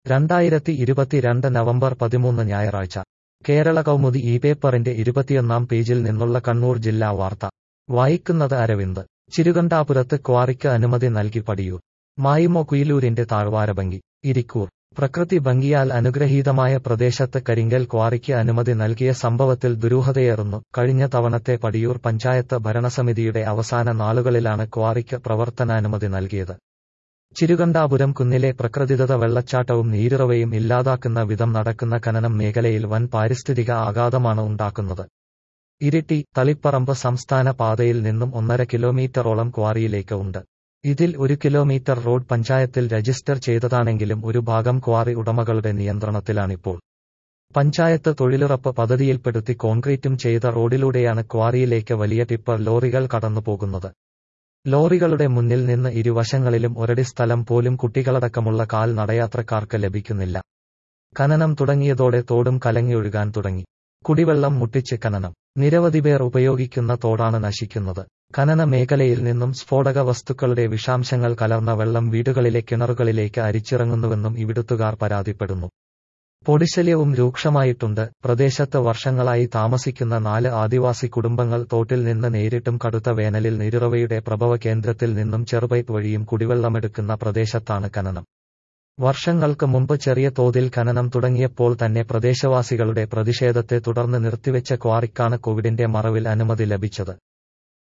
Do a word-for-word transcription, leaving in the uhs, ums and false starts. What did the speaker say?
രണ്ടായിരത്തി ഇരുപത്തിരണ്ട് നവംബർ പതിമൂന്ന് ഞായറാഴ്ച കേരള കൗമുദി ഈ പേപ്പറിന്റെ ഇരുപത്തിയൊന്നാം പേജിൽ നിന്നുള്ള കണ്ണൂർ ജില്ലാ വാർത്ത വായിക്കുന്നത് അരവിന്ദ്. ചിരുകണ്ഠാപുരത്ത് ക്വാറിക്ക് അനുമതി നൽകി പടിയൂർ. മായിമോ കുയിലൂരിന്റെ താഴ്വാരഭംഗി. ഇരിക്കൂർ. പ്രകൃതി ഭംഗിയാൽ അനുഗ്രഹീതമായ പ്രദേശത്ത് കരിങ്കൽ ക്വാറിക്ക് അനുമതി നൽകിയ സംഭവത്തിൽ ദുരൂഹതയേറുന്നു. കഴിഞ്ഞ തവണത്തെ പടിയൂർ പഞ്ചായത്ത് ഭരണസമിതിയുടെ അവസാന നാളുകളിലാണ് ക്വാറിക്ക് പ്രവർത്തനാനുമതി നൽകിയത്. ചിരുകണ്ഠാപുരം കുന്നിലെ പ്രകൃതിദത്ത വെള്ളച്ചാട്ടവും നീരുറവയും ഇല്ലാതാക്കുന്ന വിധം നടക്കുന്ന ഖനനം മേഖലയിൽ വൻ പാരിസ്ഥിതിക ആഘാതമാണ് ഉണ്ടാക്കുന്നത്. ഇരിട്ടി തളിപ്പറമ്പ് സംസ്ഥാന പാതയിൽ നിന്നും ഒന്നര കിലോമീറ്ററോളം ക്വാറിയിലേക്ക് ഉണ്ട്. ഇതിൽ ഒരു കിലോമീറ്റർ റോഡ് പഞ്ചായത്തിൽ രജിസ്റ്റർ ചെയ്തതാണെങ്കിലും ഒരു ഭാഗം ക്വാറി ഉടമകളുടെ നിയന്ത്രണത്തിലാണിപ്പോൾ. പഞ്ചായത്ത് തൊഴിലുറപ്പ് പദ്ധതിയിൽപ്പെടുത്തി കോൺക്രീറ്റും ചെയ്ത റോഡിലൂടെയാണ് ക്വാറിയിലേക്ക് വലിയ ടിപ്പർ ലോറികൾ കടന്നുപോകുന്നത്. ലോറികളുടെ മുന്നിൽ നിന്ന് ഇരുവശങ്ങളിലും ഒരടി സ്ഥലം പോലും കുട്ടികളടക്കമുള്ള കാൽ നടയാത്രക്കാർക്ക് ലഭിക്കുന്നില്ല. ഖനനം തുടങ്ങിയതോടെ തോടും കലങ്ങിയൊഴുകാൻ തുടങ്ങി. കുടിവെള്ളം മുട്ടിച്ച് ഖനനം. നിരവധി പേർ ഉപയോഗിക്കുന്ന തോടാണ് നശിക്കുന്നത്. ഖനന മേഖലയിൽ നിന്നും സ്ഫോടക വസ്തുക്കളുടെ വിഷാംശങ്ങൾ കലർന്ന വെള്ളം വീടുകളിലെ കിണറുകളിലേക്ക് അരിച്ചിറങ്ങുന്നുവെന്നും ഇവിടുത്തുകാർ പരാതിപ്പെടുന്നു. പൊടിശല്യവും രൂക്ഷമായിട്ടുണ്ട്. പ്രദേശത്ത് വർഷങ്ങളായി താമസിക്കുന്ന നാല് ആദിവാസി കുടുംബങ്ങൾ തോട്ടിൽ നിന്ന് നേരിട്ടും കടുത്ത വേനലിൽ നീരുറവയുടെ പ്രഭവ കേന്ദ്രത്തിൽ നിന്നും ചെറുപൈപ്പ് വഴിയും കുടിവെള്ളമെടുക്കുന്ന പ്രദേശത്താണ് ഖനനം. വർഷങ്ങൾക്ക് മുമ്പ് ചെറിയ തോതിൽ ഖനനം തുടങ്ങിയപ്പോൾ തന്നെ പ്രദേശവാസികളുടെ പ്രതിഷേധത്തെ തുടർന്ന് നിർത്തിവെച്ച ക്വാറിക്കാണ് കോവിഡിന്റെ മറവിൽ അനുമതി ലഭിച്ചത്.